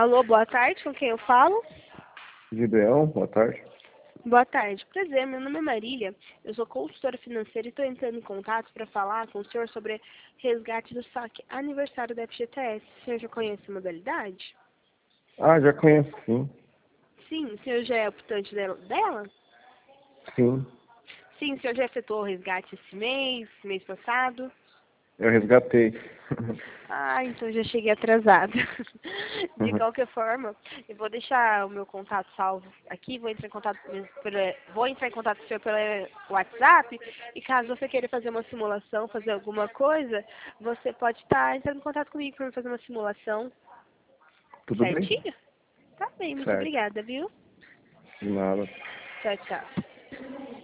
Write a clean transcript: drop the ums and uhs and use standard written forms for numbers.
Alô, boa tarde, com quem eu falo? Gideão, boa tarde. Boa tarde, prazer, meu nome é Marília, eu sou consultora financeira e estou entrando em contato para falar com o senhor sobre resgate do saque aniversário da FGTS. O senhor já conhece a modalidade? Ah, já conheço, sim. Sim, o senhor já é optante dela? Sim, Sim, o senhor já efetuou o resgate esse mês passado? eu resgatei. Ah, então já cheguei atrasada. De qualquer forma, eu vou deixar o meu contato salvo aqui, vou entrar em contato com o senhor pelo WhatsApp, e caso você queira fazer uma simulação, fazer alguma coisa, você pode estar entrando em contato comigo para fazer uma simulação. Tudo bem? Certinho? Tá bem, muito Certo. obrigada, viu? De nada. Tchau, tchau.